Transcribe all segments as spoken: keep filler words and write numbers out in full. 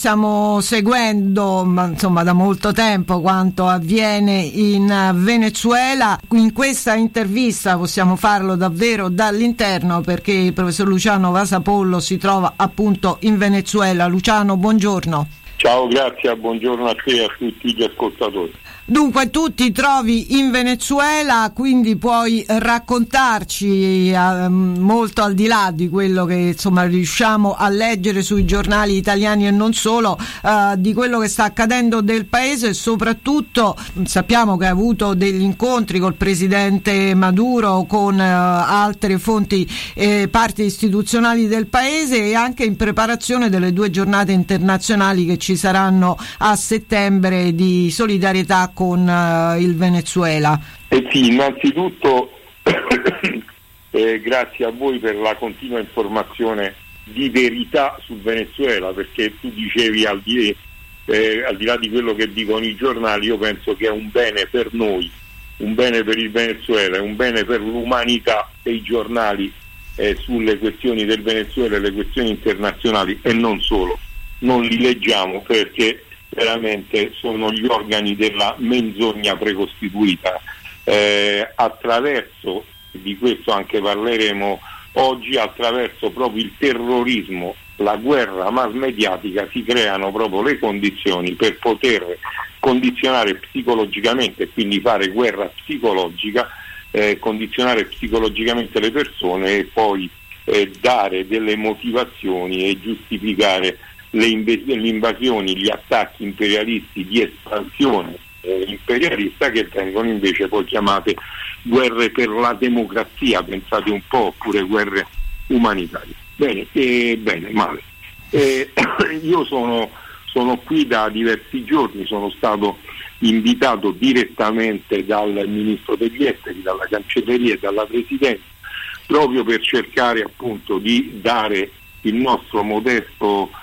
Stiamo seguendo, ma, insomma, da molto tempo quanto avviene in Venezuela. In questa intervista possiamo farlo davvero dall'interno, perché il professor Luciano Vasapollo si trova appunto in Venezuela. Luciano, buongiorno. Ciao, grazie, buongiorno a te e a tutti gli ascoltatori. Dunque, tu ti trovi in Venezuela, quindi puoi raccontarci eh, molto al di là di quello che insomma riusciamo a leggere sui giornali italiani e non solo, eh, di quello che sta accadendo del paese, e soprattutto sappiamo che ha avuto degli incontri col presidente Maduro, con eh, altre fonti e eh, parti istituzionali del paese, e anche in preparazione delle due giornate internazionali che ci saranno a settembre di solidarietà con uh, il Venezuela. Eh sì, innanzitutto eh, grazie a voi per la continua informazione di verità sul Venezuela, perché tu dicevi al di, eh, al di là di quello che dicono i giornali, io penso che è un bene per noi, un bene per il Venezuela, è un bene per l'umanità e i giornali eh, sulle questioni del Venezuela e le questioni internazionali, e non solo, non li leggiamo perché veramente sono gli organi della menzogna precostituita. Eh, attraverso, di questo anche parleremo oggi, attraverso proprio il terrorismo, la guerra mass mediatica, si creano proprio le condizioni per poter condizionare psicologicamente, quindi fare guerra psicologica, eh, condizionare psicologicamente le persone e poi eh, dare delle motivazioni e giustificare le, inv- le invasioni, gli attacchi imperialisti di espansione eh, imperialista, che vengono invece poi chiamate guerre per la democrazia, pensate un po', oppure guerre umanitarie. Bene, eh, bene, male. Eh, io sono, sono qui da diversi giorni, sono stato invitato direttamente dal Ministro degli Esteri, dalla Cancelleria e dalla Presidenza, proprio per cercare appunto di dare il nostro modesto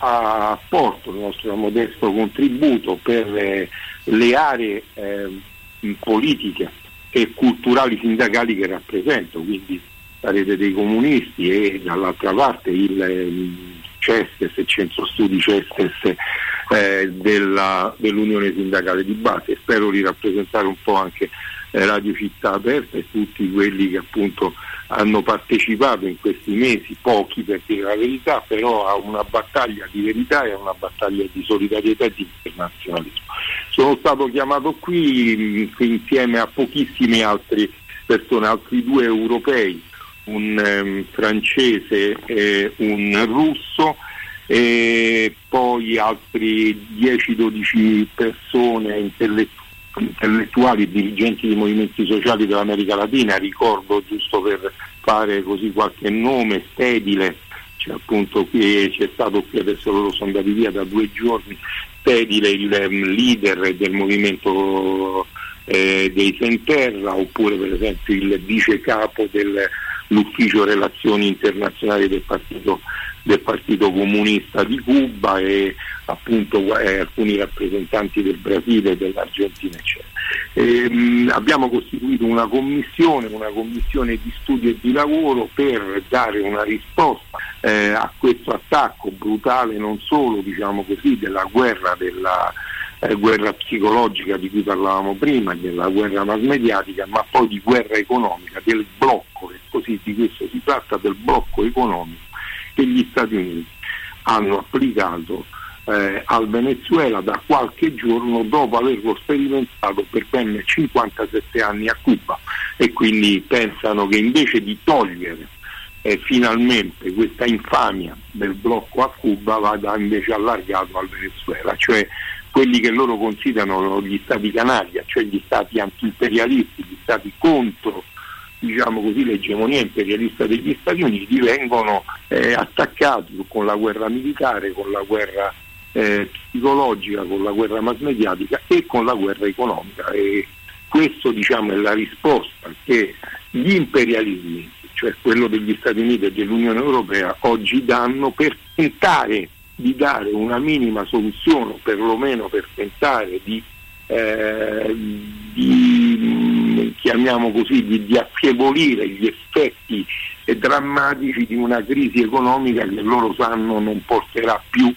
apporto, il nostro modesto contributo per eh, le aree eh, politiche e culturali sindacali che rappresento, quindi la rete dei comunisti e dall'altra parte il, il CESTES, il Centro Studi CESTES eh, della, dell'Unione Sindacale di Base. Spero di rappresentare un po' anche eh, Radio Città Aperta e tutti quelli che appunto hanno partecipato in questi mesi, pochi per dire la verità, però a una battaglia di verità e a una battaglia di solidarietà e di internazionalismo. Sono stato chiamato qui, qui insieme a pochissime altre persone, altri due europei, un um, francese e un russo, e poi altri dieci dodici persone intellettuali intellettuali e dirigenti di movimenti sociali dell'America Latina. Ricordo, giusto per fare così qualche nome, Stedile, c'è appunto qui, c'è stato qui, adesso loro sono andati via da due giorni, Stedile, il um, leader del movimento eh, dei Senterra, oppure per esempio il vice capo dell'ufficio relazioni internazionali del partito del Partito Comunista di Cuba, e appunto eh, alcuni rappresentanti del Brasile, dell'Argentina, eccetera. E, mh, abbiamo costituito una commissione, una commissione di studio e di lavoro per dare una risposta eh, a questo attacco brutale, non solo, diciamo così, della guerra, della eh, guerra psicologica di cui parlavamo prima, della guerra mass mediatica, ma poi di guerra economica, del blocco, e così di questo si tratta, del blocco economico che gli Stati Uniti hanno applicato eh, al Venezuela da qualche giorno, dopo averlo sperimentato per ben cinquantasette anni a Cuba, e quindi pensano che invece di togliere eh, finalmente questa infamia del blocco a Cuba vada invece allargato al Venezuela, cioè quelli che loro considerano gli stati canaglia, cioè gli stati anti-imperialisti, gli stati contro, diciamo così, l'egemonia imperialista degli Stati Uniti, vengono eh, attaccati con la guerra militare, con la guerra eh, psicologica, con la guerra mass mediatica e con la guerra economica. E questo, diciamo, è la risposta che gli imperialismi, cioè quello degli Stati Uniti e dell'Unione Europea, oggi danno per tentare di dare una minima soluzione, perlomeno per tentare di Eh, di, chiamiamo così, di, di affievolire gli effetti eh, drammatici di una crisi economica che loro sanno non porterà più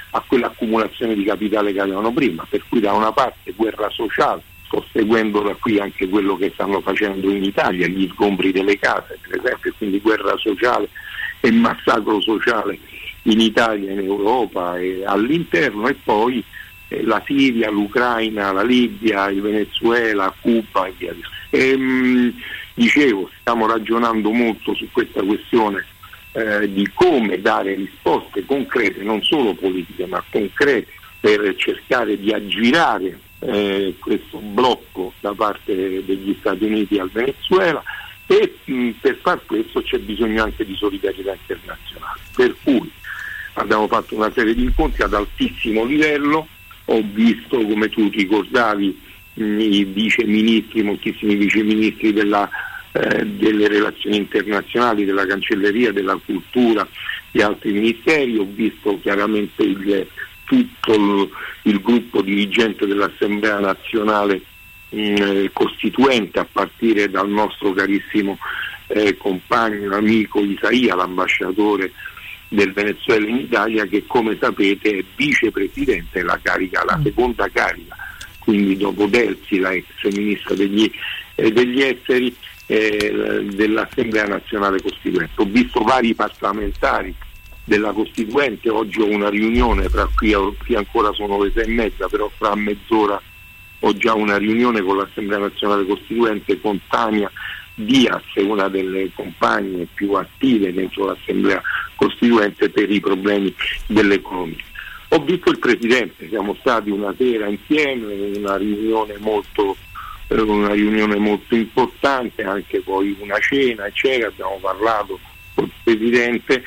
a quell'accumulazione di capitale che avevano prima, per cui da una parte guerra sociale, sto seguendo da qui anche quello che stanno facendo in Italia, gli sgombri delle case per esempio, quindi guerra sociale e massacro sociale in Italia, in Europa e all'interno, e poi eh, la Siria, l'Ucraina, la Libia, il Venezuela, Cuba e via. E, mh, dicevo, stiamo ragionando molto su questa questione eh, di come dare risposte concrete, non solo politiche ma concrete, per cercare di aggirare eh, questo blocco da parte degli Stati Uniti al Venezuela, e mh, per far questo c'è bisogno anche di solidarietà internazionale, per cui abbiamo fatto una serie di incontri ad altissimo livello. Ho visto, come tu ricordavi, mh, i viceministri, moltissimi viceministri della, eh, delle relazioni internazionali, della cancelleria, della cultura, di altri ministeri. Ho visto chiaramente il, tutto il, il gruppo dirigente dell'Assemblea nazionale mh, costituente, a partire dal nostro carissimo eh, compagno, amico Isaia, l'ambasciatore del Venezuela in Italia, che come sapete è vicepresidente, la carica, la seconda carica, quindi dopo Delsi, la ex ministra degli, eh, degli esteri eh, dell'Assemblea nazionale costituente. Ho visto vari parlamentari della Costituente, oggi ho una riunione, tra qui, qui ancora sono le sei e mezza, però fra mezz'ora ho già una riunione con l'Assemblea nazionale costituente, con Tania Diaz, una delle compagne più attive dentro l'Assemblea Costituente per i problemi dell'economia. Ho visto il Presidente, siamo stati una sera insieme, una riunione molto, eh, una riunione molto importante, anche poi una cena, eccetera. Abbiamo parlato con il Presidente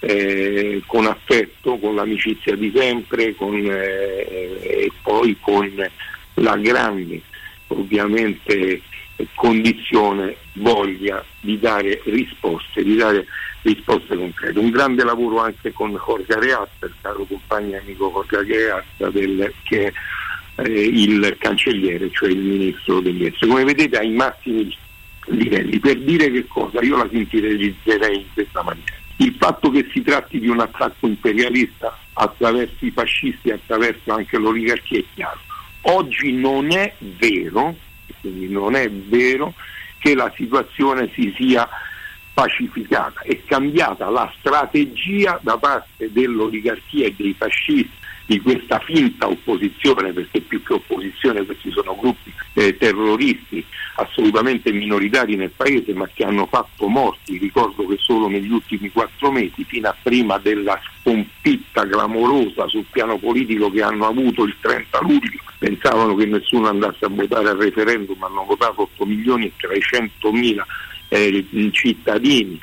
eh, con affetto, con l'amicizia di sempre, con, eh, e poi con la grande, ovviamente, condizione, voglia di dare risposte, di dare risposte concrete. Un grande lavoro anche con Jorge Arreaza, il caro compagno e amico Jorge Arreaza, del, che è eh, il cancelliere, cioè il ministro degli esteri. Come vedete, ai massimi livelli. Per dire che cosa? Io la sintetizzerei in questa maniera. Il fatto che si tratti di un attacco imperialista attraverso i fascisti, attraverso anche l'oligarchia, è chiaro. Oggi non è vero, quindi non è vero che la situazione si sia pacificata. È cambiata la strategia da parte dell'oligarchia e dei fascisti, di questa finta opposizione, perché più che opposizione questi sono gruppi eh, terroristi assolutamente minoritari nel paese, ma che hanno fatto morti. Ricordo che solo negli ultimi quattro mesi, fino a prima della sconfitta clamorosa sul piano politico che hanno avuto il trenta luglio, pensavano che nessuno andasse a votare al referendum, hanno votato otto milioni e trecentomila eh, cittadini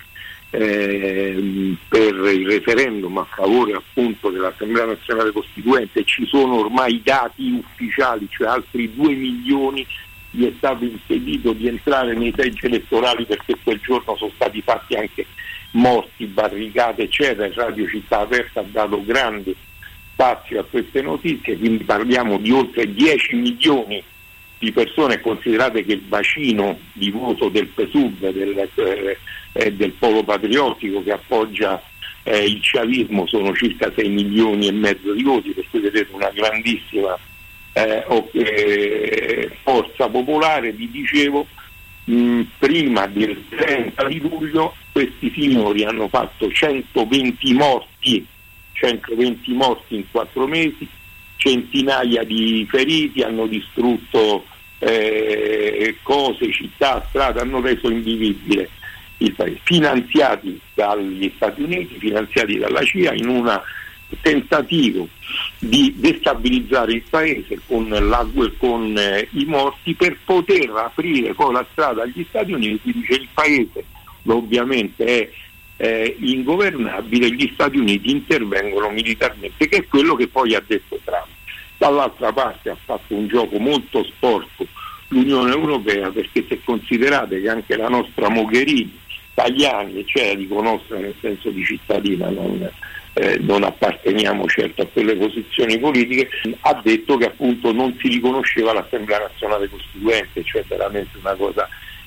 eh, per il referendum a favore appunto dell'Assemblea Nazionale Costituente. Ci sono ormai dati ufficiali, cioè altri due milioni gli è stato impedito di entrare nei seggi elettorali, perché quel giorno sono stati fatti anche morti, barricate eccetera. Radio Città Aperta ha dato grande spazio a queste notizie, quindi parliamo di oltre dieci milioni di persone. Considerate che il bacino di voto del P S U V, del, eh, del polo patriottico che appoggia eh, il chavismo, sono circa sei milioni e mezzo di voti, per cui vedete una grandissima eh, eh, forza popolare. Vi dicevo, mh, prima del trenta di luglio questi signori hanno fatto centoventi morti centoventi morti in quattro mesi, centinaia di feriti, hanno distrutto eh, cose, città, strade, hanno reso invivibile il paese, finanziati dagli Stati Uniti, finanziati dalla C I A, in un tentativo di destabilizzare il paese con, la, con eh, i morti, per poter aprire poi la strada agli Stati Uniti. Dice il paese ovviamente è Eh, ingovernabile, gli Stati Uniti intervengono militarmente, che è quello che poi ha detto Trump. Dall'altra parte ha fatto un gioco molto sporco l'Unione Europea, perché se considerate che anche la nostra Mogherini, Tajani, cioè dico nostra nel senso di cittadina, non, eh, non apparteniamo certo a quelle posizioni politiche, ha detto che appunto non si riconosceva l'Assemblea Nazionale Costituente, cioè veramente una cosa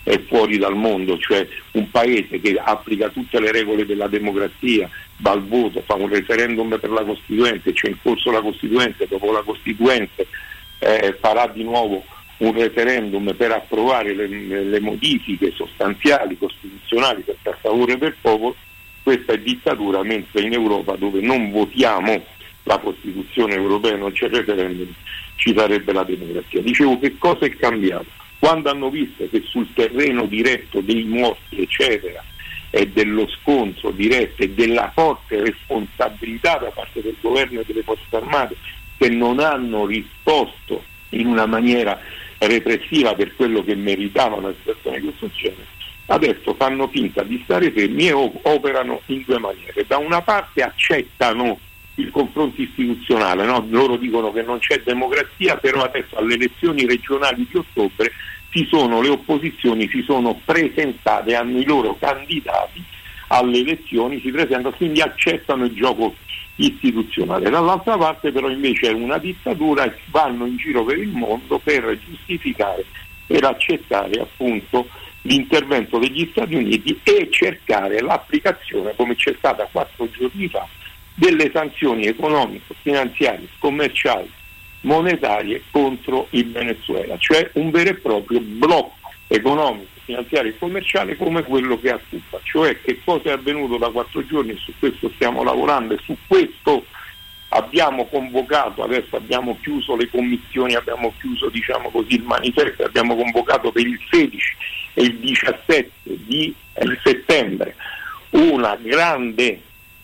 è fuori dal mondo, cioè un paese che applica tutte le regole della democrazia, va al voto, fa un referendum per la Costituente, c'è in corso la Costituente, dopo la Costituente eh, farà di nuovo un referendum per approvare le, le modifiche sostanziali costituzionali per a favore del popolo. Questa è dittatura, mentre in Europa, dove non votiamo la Costituzione europea, non c'è referendum, ci sarebbe la democrazia. Dicevo, che cosa è cambiato? Quando hanno visto che sul terreno diretto dei morti eccetera e dello scontro diretto e della forte responsabilità da parte del governo e delle forze armate, che non hanno risposto in una maniera repressiva per quello che meritavano le situazioni di questo genere, adesso fanno finta di stare fermi e operano in due maniere. Da una parte accettano il confronto istituzionale, no? Loro dicono che non c'è democrazia, però adesso alle elezioni regionali di ottobre si sono, le opposizioni si sono presentate, hanno i loro candidati alle elezioni, si presentano, quindi accettano il gioco istituzionale. Dall'altra parte però invece è una dittatura e vanno in giro per il mondo per giustificare, per accettare appunto l'intervento degli Stati Uniti e cercare l'applicazione, come c'è stata quattro giorni fa, delle sanzioni economiche, finanziarie, commerciali, monetarie contro il Venezuela, cioè un vero e proprio blocco economico, finanziario e commerciale come quello che ha Cuba. Cioè, che cosa è avvenuto da quattro giorni, su questo stiamo lavorando e su questo abbiamo convocato, adesso abbiamo chiuso le commissioni, abbiamo chiuso diciamo così il manifesto, abbiamo convocato per il sedici e il diciassette di settembre una grande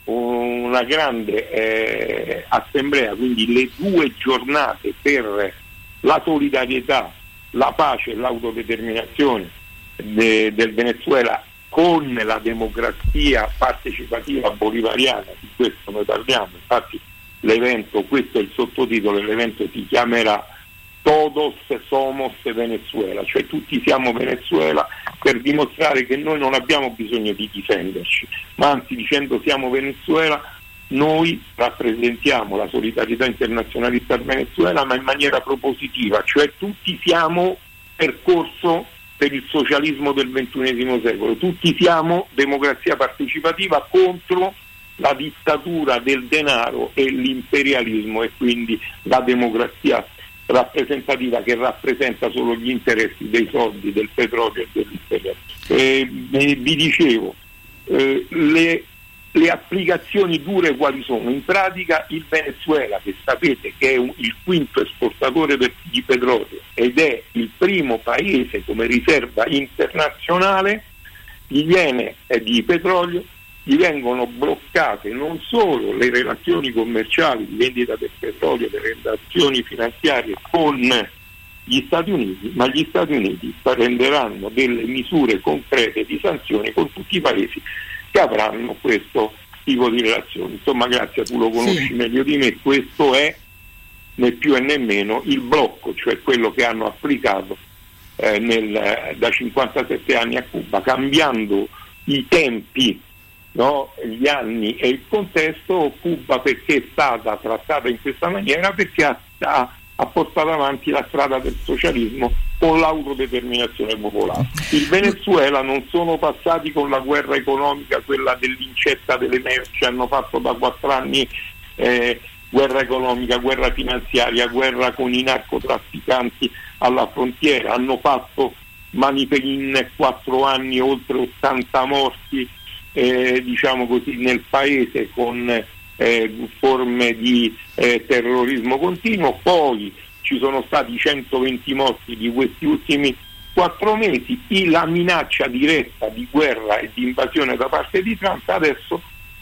una grande eh, assemblea, quindi le due giornate per la solidarietà, la pace e l'autodeterminazione de, del Venezuela con la democrazia partecipativa bolivariana. Di questo noi parliamo, infatti l'evento, questo è il sottotitolo, l'evento si chiamerà Todos somos Venezuela, cioè tutti siamo Venezuela, per dimostrare che noi non abbiamo bisogno di difenderci, ma anzi, dicendo siamo Venezuela, noi rappresentiamo la solidarietà internazionalista al Venezuela, ma in maniera propositiva, cioè tutti siamo percorso per il socialismo del ventunesimo secolo, tutti siamo democrazia partecipativa contro la dittatura del denaro e l'imperialismo, e quindi la democrazia rappresentativa che rappresenta solo gli interessi dei soldi, del petrolio e dell'imperialismo. Eh, vi dicevo, eh, le, le applicazioni dure quali sono? In pratica il Venezuela, che sapete che è un, il quinto esportatore per, di petrolio ed è il primo paese come riserva internazionale, gli viene eh, di petrolio, gli vengono bloccate non solo le relazioni commerciali di vendita del petrolio, le relazioni finanziarie con gli Stati Uniti, ma gli Stati Uniti prenderanno delle misure concrete di sanzione con tutti i paesi che avranno questo tipo di relazioni. Insomma, Grazia, tu lo conosci sì. meglio di me, questo è né più e né meno il blocco, cioè quello che hanno applicato eh, nel, da cinquantasette anni a Cuba, cambiando i tempi, no, gli anni e il contesto. Cuba perché è stata trattata in questa maniera? Perché ha, ha, ha portato avanti la strada del socialismo con l'autodeterminazione popolare. Il Venezuela non sono passati con la guerra economica, quella dell'incetta delle merci, hanno fatto da quattro anni eh, guerra economica, guerra finanziaria, guerra con i narcotrafficanti alla frontiera, hanno fatto in quattro anni oltre ottanta morti Eh, diciamo così nel paese, con eh, forme di eh, terrorismo continuo. Poi ci sono stati centoventi morti di questi ultimi quattro mesi, la minaccia diretta di guerra e di invasione da parte di Trump. Adesso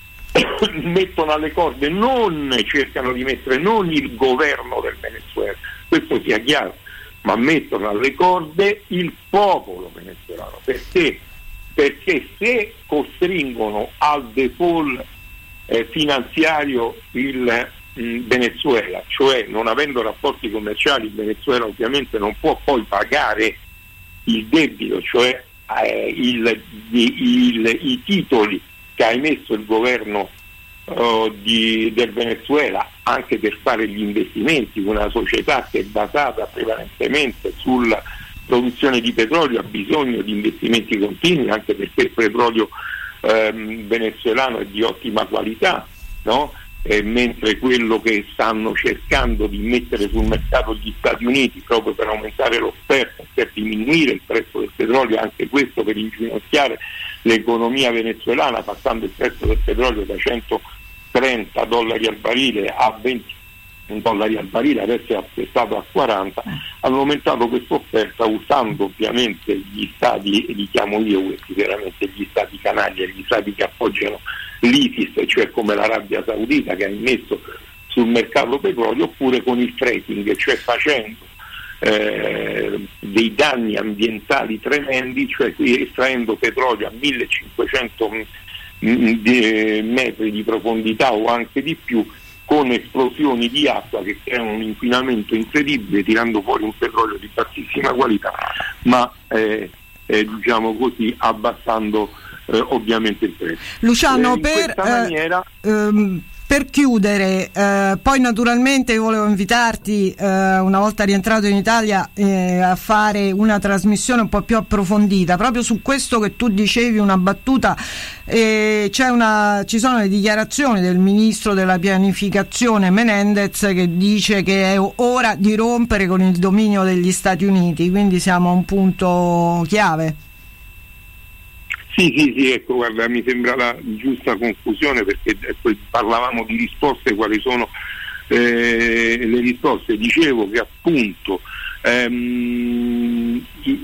mettono alle corde, non cercano di mettere non il governo del Venezuela, questo sia chiaro, ma mettono alle corde il popolo venezuelano. Perché? Perché se costringono al default eh, finanziario il mh, Venezuela, cioè non avendo rapporti commerciali, il Venezuela ovviamente non può poi pagare il debito, cioè eh, il, il, i titoli che ha emesso il governo uh, di, del Venezuela anche per fare gli investimenti, una società che è basata prevalentemente sul produzione di petrolio ha bisogno di investimenti continui, anche perché il petrolio ehm, venezuelano è di ottima qualità, no? Eh, mentre quello che stanno cercando di mettere sul mercato gli Stati Uniti proprio per aumentare l'offerta, per diminuire il prezzo del petrolio, anche questo per inginocchiare l'economia venezuelana, passando il prezzo del petrolio da centotrenta dollari al barile a venti dollari al barile, adesso è attestato a quaranta, hanno aumentato questa offerta usando ovviamente gli stati, li chiamo io questi veramente gli stati canaglia, gli stati che appoggiano l'ISIS, cioè come l'Arabia Saudita che ha immesso sul mercato petrolio, oppure con il fracking, cioè facendo eh, dei danni ambientali tremendi, cioè estraendo petrolio a millecinquecento metri di profondità o anche di più, con esplosioni di acqua che creano un inquinamento incredibile, tirando fuori un petrolio di bassissima qualità, ma eh, eh, diciamo così abbassando eh, ovviamente il prezzo. Luciano, eh, per, maniera... eh, ehm, per chiudere, eh, poi naturalmente io volevo invitarti eh, una volta rientrato in Italia eh, a fare una trasmissione un po' più approfondita proprio su questo che tu dicevi, una battuta. Eh, c'è una, ci sono le dichiarazioni del ministro della pianificazione Menendez che dice che è ora di rompere con il dominio degli Stati Uniti, quindi siamo a un punto chiave. Sì, sì, sì, ecco, guarda, mi sembra la giusta conclusione, perché ecco, parlavamo di risposte, quali sono eh, le risposte. Dicevo che appunto ehm,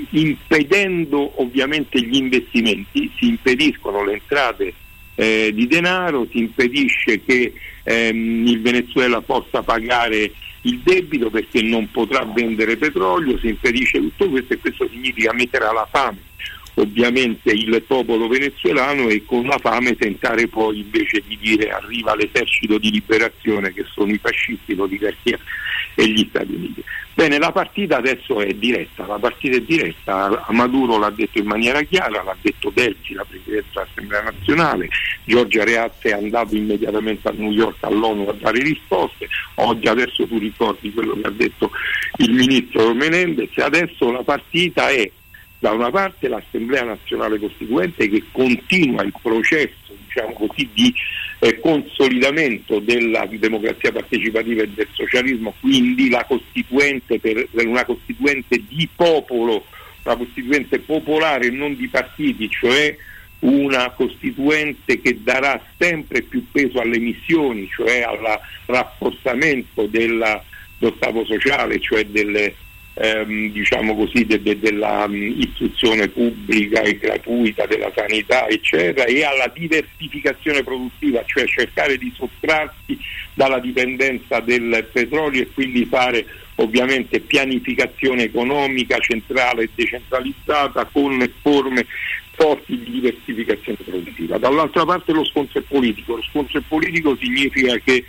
impedendo ovviamente gli investimenti si impediscono le entrate eh, di denaro, si impedisce che ehm, il Venezuela possa pagare il debito perché non potrà vendere petrolio, si impedisce tutto questo, e questo significa mettere alla fame ovviamente il popolo venezuelano, e con la fame tentare poi invece di dire arriva l'esercito di liberazione che sono i fascisti, l'oligarchia e gli Stati Uniti. Bene, la partita adesso è diretta, la partita è diretta, Maduro l'ha detto in maniera chiara, l'ha detto Delsi, la Presidente dell'Assemblea Nazionale, Giorgia Reazzi è andato immediatamente a New York all'ONU a dare risposte, oggi adesso tu ricordi quello che ha detto il ministro Menendez, adesso la partita è da una parte l'Assemblea Nazionale Costituente che continua il processo, diciamo così, di eh, consolidamento della democrazia partecipativa e del socialismo, quindi la costituente per, per una costituente di popolo, una costituente popolare e non di partiti, cioè una costituente che darà sempre più peso alle missioni, cioè al rafforzamento della, dello Stato sociale, cioè delle Ehm, diciamo così de, de, della um, istruzione pubblica e gratuita, della sanità eccetera, e alla diversificazione produttiva, cioè cercare di sottrarsi dalla dipendenza del petrolio e quindi fare ovviamente pianificazione economica centrale e decentralizzata con forme forti di diversificazione produttiva. Dall'altra parte lo scontro è politico, lo scontro è politico significa che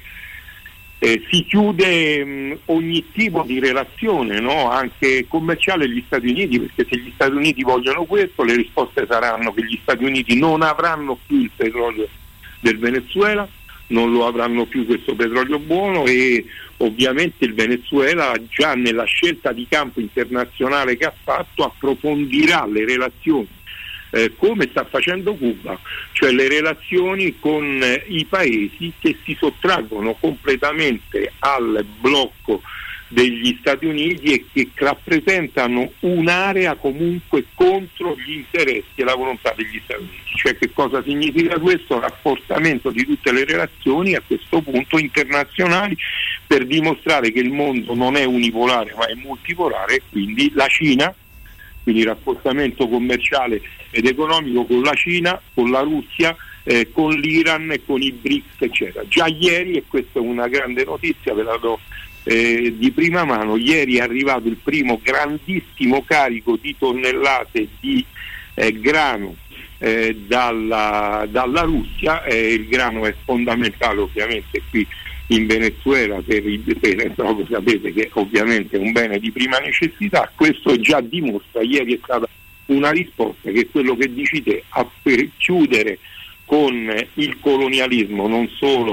Eh, si chiude mh, ogni tipo di relazione, no? Anche commerciale, gli Stati Uniti, perché se gli Stati Uniti vogliono questo, le risposte saranno che gli Stati Uniti non avranno più il petrolio del Venezuela, non lo avranno più questo petrolio buono, e ovviamente il Venezuela già nella scelta di campo internazionale che ha fatto approfondirà le relazioni Eh, come sta facendo Cuba, cioè le relazioni con eh, i paesi che si sottraggono completamente al blocco degli Stati Uniti e che rappresentano un'area comunque contro gli interessi e la volontà degli Stati Uniti. Cioè, che cosa significa questo? Rafforzamento di tutte le relazioni a questo punto internazionali, per dimostrare che il mondo non è unipolare ma è multipolare, e quindi la Cina, quindi rafforzamento commerciale ed economico con la Cina, con la Russia, eh, con l'Iran e con i BRICS eccetera. Già ieri, e questa è una grande notizia, ve la do eh, di prima mano, ieri è arrivato il primo grandissimo carico di tonnellate di eh, grano eh, dalla, dalla Russia. Eh, il grano è fondamentale ovviamente qui in Venezuela, per il, per, proprio sapete che ovviamente è un bene di prima necessità. Questo già dimostra, ieri è stata una risposta, che quello che dici te, a per chiudere con il colonialismo non solo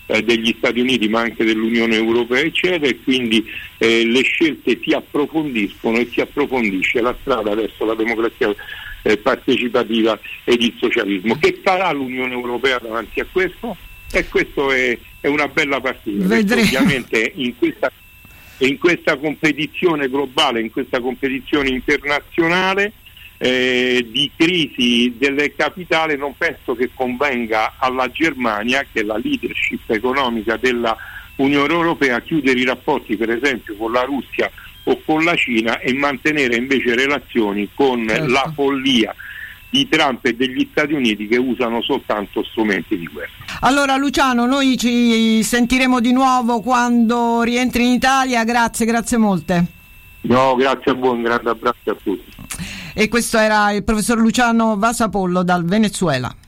eh, degli Stati Uniti ma anche dell'Unione Europea eccetera, e quindi eh, le scelte si approfondiscono e si approfondisce la strada verso la democrazia eh, partecipativa ed il socialismo. Che farà l'Unione Europea davanti a questo? E questo è, è una bella partita, perché ovviamente in questa, in questa competizione globale, in questa competizione internazionale eh, di crisi del capitale, non penso che convenga alla Germania, che è la leadership economica della Unione Europea, chiudere i rapporti per esempio con la Russia o con la Cina e mantenere invece relazioni con certo. la follia di Trump e degli Stati Uniti, che usano soltanto strumenti di guerra. Allora Luciano, noi ci sentiremo di nuovo quando rientri in Italia. Grazie, grazie molte. No, grazie a voi, un grande abbraccio a tutti. E questo era il professor Luciano Vasapollo dal Venezuela.